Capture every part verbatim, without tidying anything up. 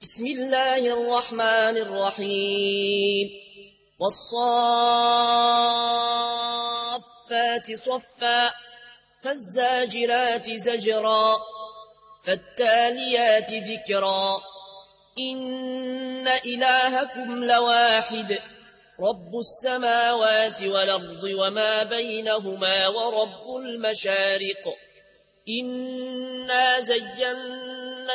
بسم الله الرحمن الرحيم والصافات صفا فالزاجرات زجرا فالتاليات ذكرا إن إلهكم لواحد رب السماوات والأرض وما بينهما ورب المشارق إنا زينا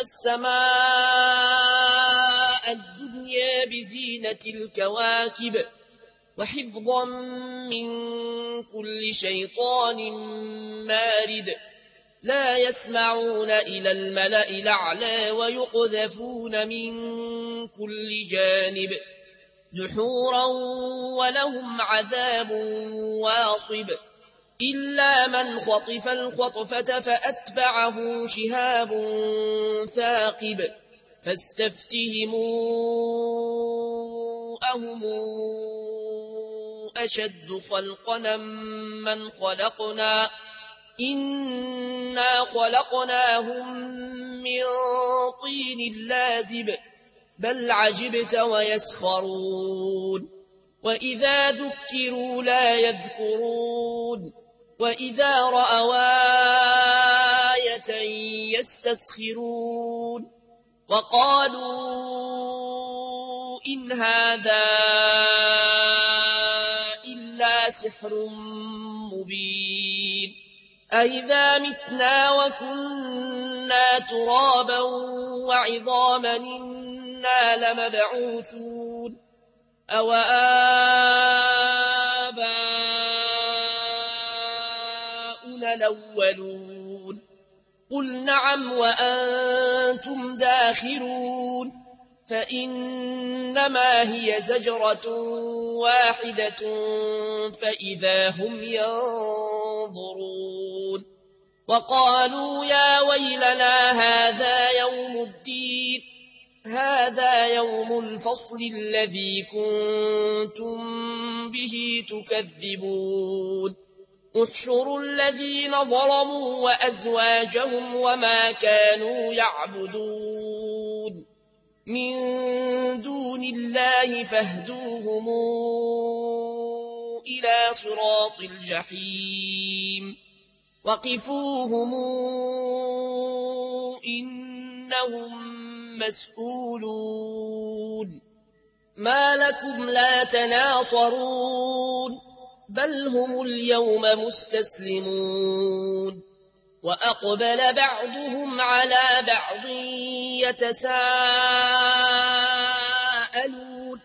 السماء الدنيا بزينة الكواكب وحفظا من كل شيطان مارد لا يسمعون إلى الملأ الأعلى ويقذفون من كل جانب دحورا ولهم عذاب واصب إلا من خطف الخطفة فأتبعه شهاب ثاقب فاستفتهموا أهم أشد خلقنا من خلقنا إنا خلقناهم من طين لازب بل عجبت ويسخرون وإذا ذكروا لا يذكرون وإذا رأوا آية يستسخرون وقالوا إن هذا إلا سحر مبين أئذا متنا وكنا ترابا وعظاما إنا لمبعوثون أو آباؤنا الأولون قل نعم وأنتم داخرون فإنما هي زجرة واحدة فإذا هم ينظرون وقالوا يا ويلنا هذا يوم الدين هذا يوم الفصل الذي كنتم به تكذبون احشروا الذين ظلموا وأزواجهم وما كانوا يعبدون من دون الله فاهدوهم إلى صراط الجحيم وقفوهم إنهم مسؤولون ما لكم لا تناصرون بل هم اليوم مستسلمون وأقبل بعضهم على بعض يتساءلون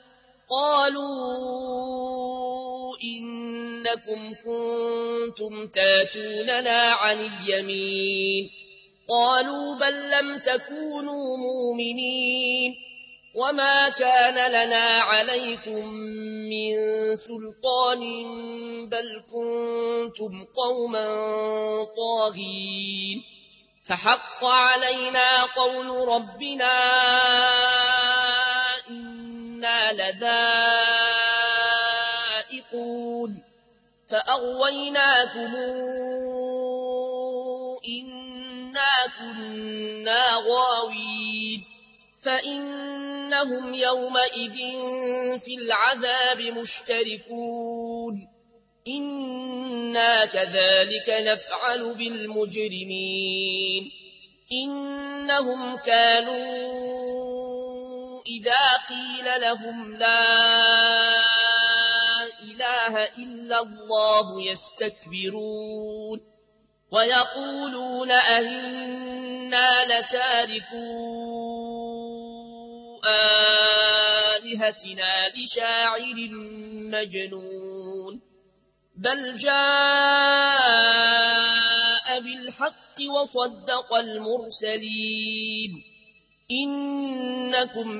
قالوا إنكم كنتم تاتوننا عن اليمين قالوا بل لم تكونوا مؤمنين وما كان لنا عليكم من سلطان بل كنتم قوما طاغين فحق علينا قول ربنا إنا لذائقون فأغويناكم إنا كنا غاوين فإنهم يومئذ في العذاب مشتركون إنا كذلك نفعل بالمجرمين إنهم كانوا إذا قيل لهم لا إله إلا الله يستكبرون ويقولون أئنا لتاركو آلهتنا لشاعر مجنون بل جاء بالحق وصدق المرسلين إنكم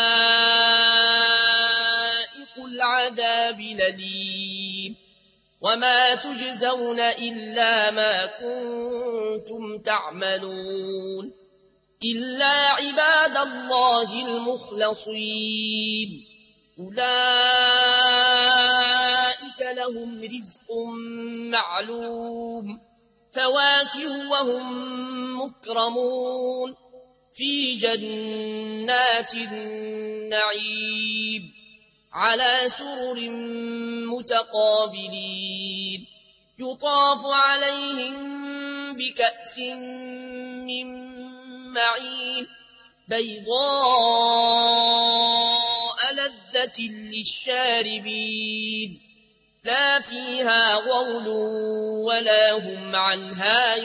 لذائق العذاب الأليم وما تجزون إلا ما كنتم تعملون إلا عباد الله المخلصين أولئك لهم رزق معلوم فواكه وهم مكرمون في جنات النعيم على سرر متقابلين يطاف عليهم بكأس من معين بيضاء لذة للشاربين لا فيها غول ولا هم عنها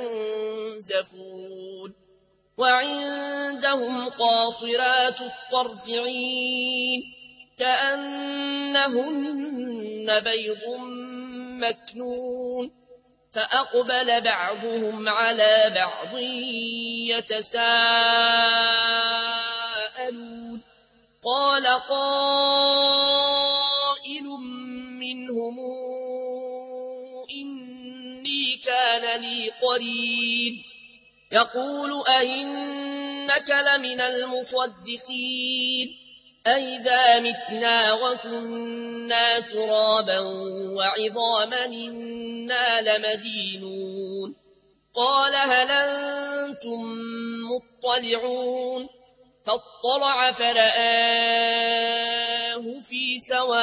ينزفون وعندهم قاصرات الطرف عين كأنهن بيض مكنون فأقبل بعضهم على بعض يتساءلون قال قائل منهم إني كان لي قرين يقول أئنك لمن المصدقين أئذا متنا وكنا ترابا وعظاما إنا لمدينون قال هل أنتم مطلعون فاطلع فرآه في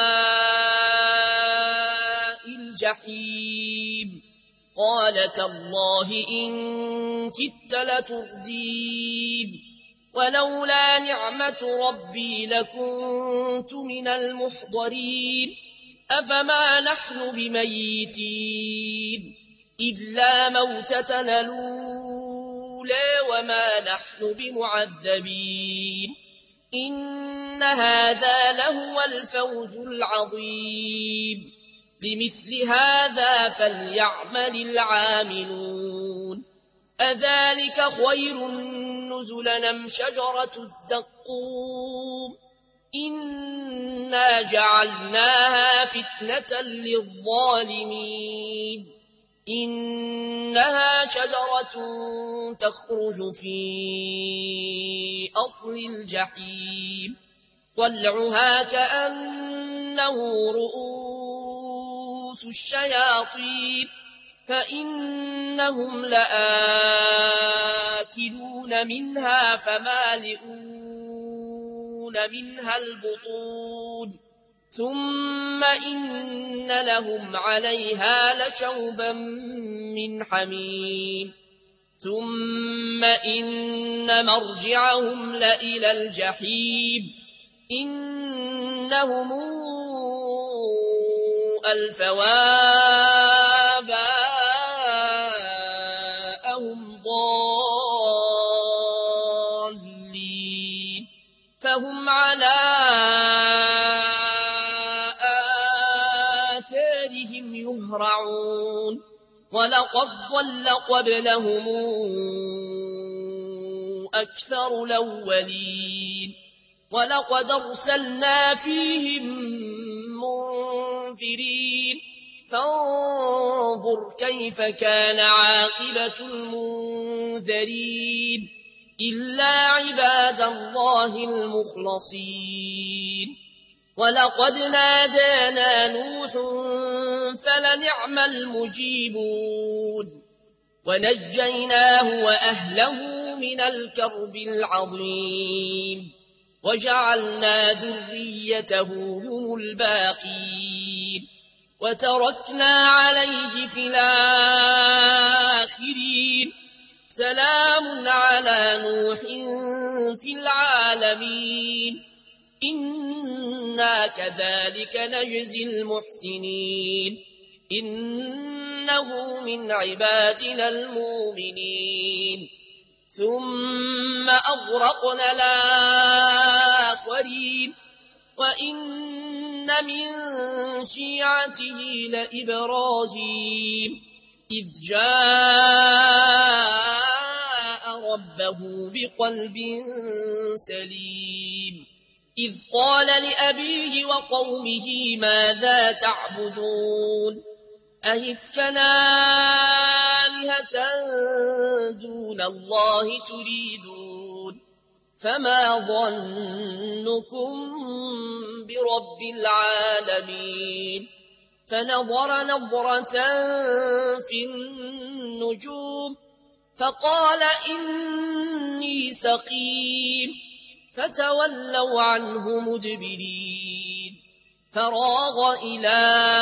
سواء الجحيم قال تالله إن كدت لتردين ولولا نعمة ربي لكنت من المحضرين أفما نحن بميتين إلا موتتنا الأولى وما نحن بمعذبين إن هذا لهو الفوز العظيم لمثل هذا فليعمل العاملون أذلك خير نزلا أم شجرة الزقوم إنا جعلناها فتنة للظالمين إنها شجرة تخرج في أصل الجحيم طلعها كأنه رؤوس الشياطين فإنهم لآكلون منها فمالئون منها البطون ثم إن لهم عليها لشوبا من حميم ثم إن مرجعهم لإلى الجحيم إنهم ألفوا آباءهم ضالين فهم على آثارهم يهرعون ولقد ضل قبلهم أكثر الأولين ولقد أرسلنا فيهم منذرين فانظر كيف كان عاقبة المنذرين إلا عباد الله المخلصين ولقد نادانا نوح فلنعم المجيبون ونجيناه وأهله من الكرب العظيم وجعلنا ذريته هم الباقين وتركنا عليه في الآخرين سلام على نوح في العالمين إنا كذلك نجزي المحسنين إنه من عبادنا المؤمنين ثم أغرقنا الآخرين وإن من شيعته لإبراهيم إذ جاء ربه بقلب سليم إذ قال لأبيه وقومه ماذا تعبدون أئفكا آلهة دون الله تريدون فما ظنكم برب العالمين فنظر نظرة في النجوم فقال إني سقيم فتولوا عنه مدبرين فراغ إلى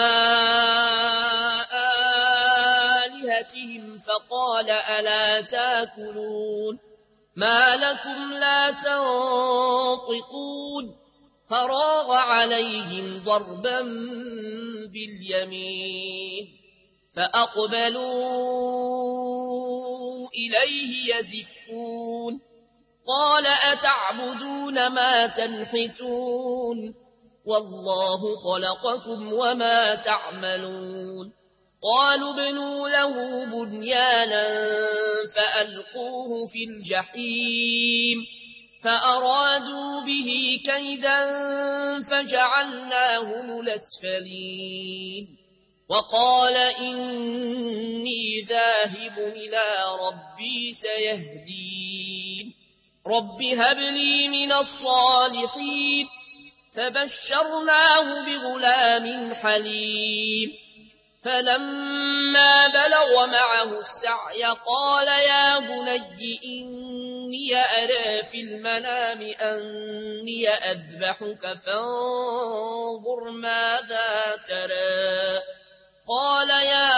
آلهتهم فقال ألا تاكلون ما لكم لا تنطقون فراغ عليهم ضربا باليمين فأقبلوا إليه يزفون قال أتعبدون ما تنحتون والله خلقكم وما تعملون قالوا ابنوا له بنيانا فألقوه في الجحيم فأرادوا به كيدا فجعلناهم الأسفلين وقال إني ذاهب إلى ربي سيهدين رب هب لي من الصالحين فبشرناه بغلام حليم فلما بلغ معه السعي قال يا بني إني أرى في المنام أني أذبحك فانظر ماذا ترى قال يا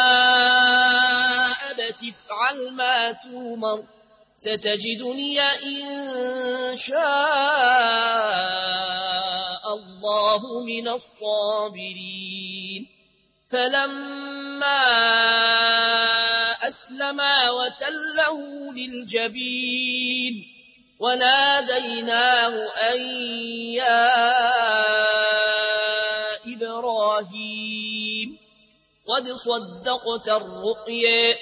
أبت افعل ما تؤمر ستجدني إن شاء الله من الصابرين فلما أسلما وتله للجبين وناديناه أن يا إبراهيم قد صدقت الرؤيا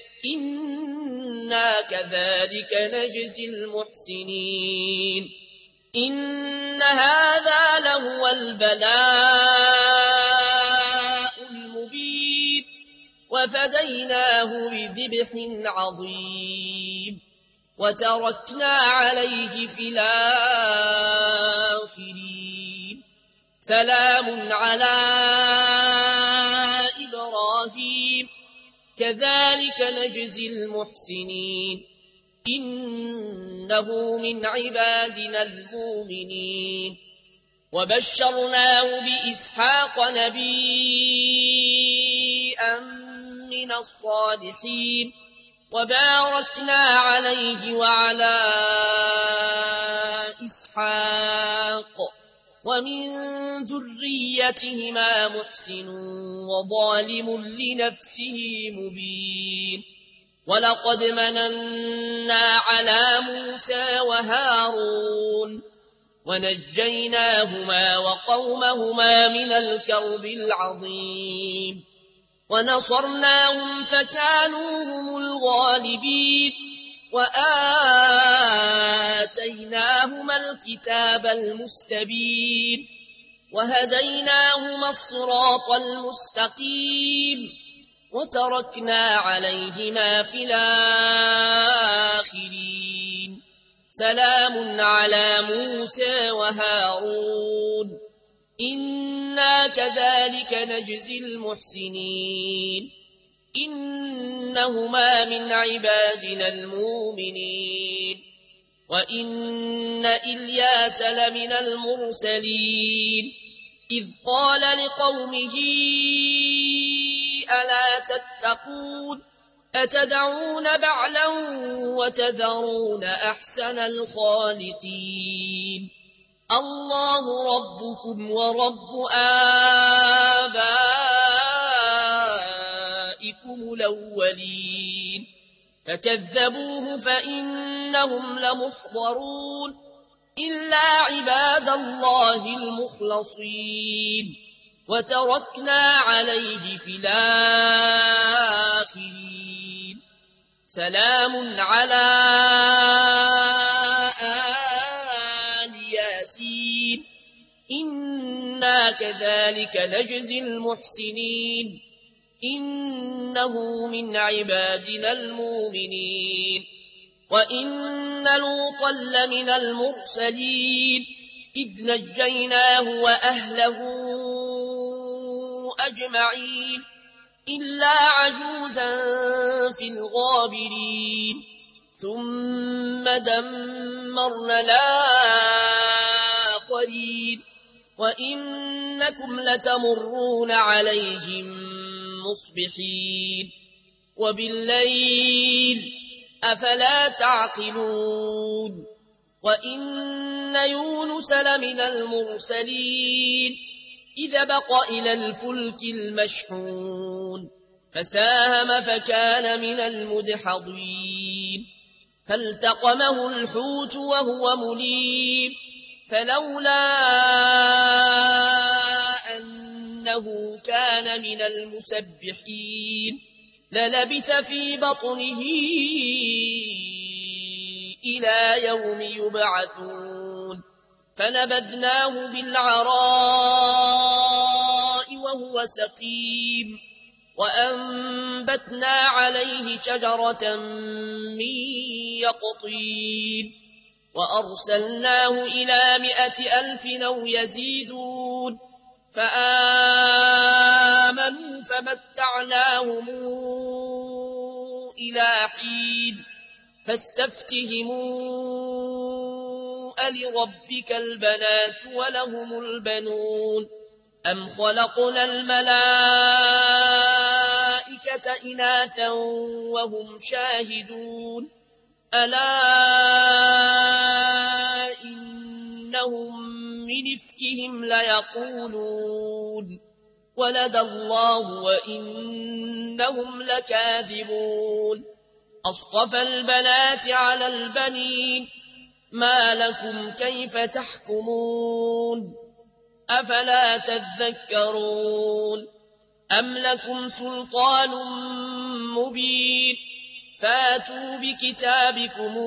إنا كذلك نجزي المحسنين إن هذا لهو البلاء المبين وفديناه بذبح عظيم وتركنا عليه في الآخرين سلام على إبراهيم كذلك نجزي المحسنين إنه من عبادنا المؤمنين وبشرناه بإسحاق نبيا من الصالحين وباركنا عليه وعلى إسحاق ومن ذريتهما محسن وظالم لنفسه مبين ولقد مننا على موسى وهارون ونجيناهما وقومهما من الكرب العظيم ونصرناهم فكانوا هم الغالبين وآتيناهما الكتاب المستبين وهديناهما الصراط المستقيم وتركنا عليهما في الآخرين سلام على موسى وهارون إنا كذلك نجزي المحسنين إنهما من عبادنا المؤمنين وإن إلياس لمن المرسلين إذ قال لقومه ألا تتقون أتدعون بعلا وتذرون أحسن الخالقين الله ربكم ورب آبائكم الأولين فكذبوه فإنهم لمحضرون إلا عباد الله المخلصين وتركنا عليه في الآخرين سلام على آل ياسين إنا كذلك نجزي المحسنين إنه من عبادنا المؤمنين وإن لوطا لمن المرسلين إذ نجيناه وأهله أجمعين إلا عجوزا في الغابرين ثم دمرنا الآخرين وإنكم لتمرون عليهم مصبحين وبالليل أفلا تعقلون وإن يونس لمن المرسلين إذ بق إلى الفلك المشحون فساهم فكان من المدحضين فالتقمه الحوت وهو مليم فلولا أنه كان من المسبحين للبث في بطنه إلى يوم يبعثون فنبذناه بالعراء وهو سقيم وأنبتنا عليه شجرة من يقطين وأرسلناه إلى مائة ألف أو يزيدون فآمنوا فمتعناهم إلى حين فاستفتهموا ألربك البنات ولهم البنون أم خلقنا الملائكة إناثا وهم شاهدون ألا إنهم من إفكهم ليقولون ولد الله وإنهم لكاذبون أصطفى البنات على البنين ما لكم كيف تحكمون أفلا تذكرون أم لكم سلطان مبين فاتوا بكتابكم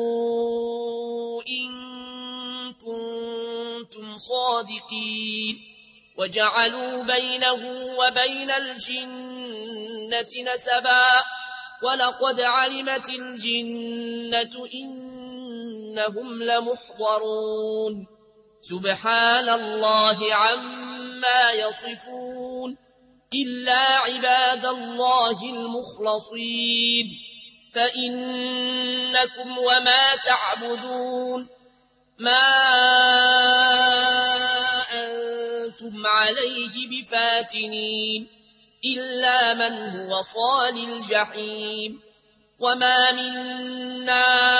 إن كنتم صادقين وجعلوا بينه وبين الجنة نسبا ولقد علمت الجنة إنهم لمحضرون سبحان الله عما يصفون إلا عباد الله المخلصين فإنكم وما تعبدون ما أنتم عليه بفاتنين إلا من هو صال الجحيم وما منا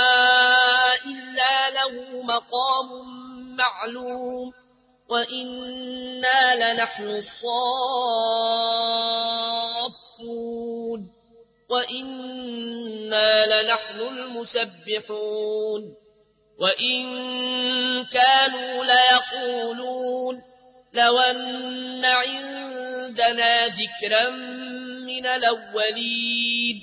إلا له مقام معلوم وإنا لنحن الصافون وإنا لنحن المسبحون وإن كانوا ليقولون لو أن عندنا ذكرا من الأولين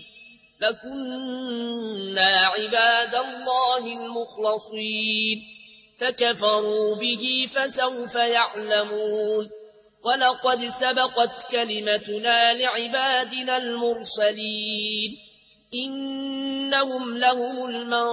لكنا عباد الله المخلصين فكفروا به فسوف يعلمون ولقد سبقت كلمتنا لعبادنا المرسلين إنهم لهم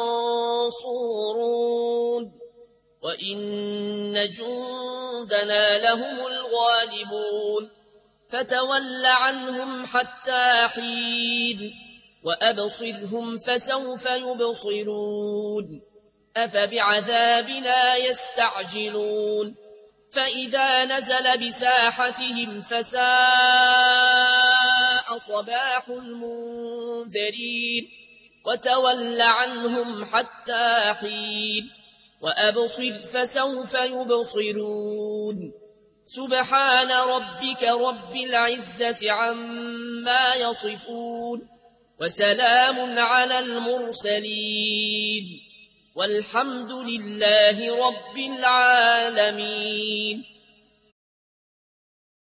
المنصورون وإن جندنا لهم الغالبون فتول عنهم حتى حين وأبصرهم فسوف يبصرون أفبعذابنا يستعجلون فإذا نزل بساحتهم فساء صباح المنذرين وتول عنهم حتى حين وأبصر فسوف يبصرون سبحان ربك رب العزة عما يصفون وسلام على المرسلين والحمد لله رب العالمين.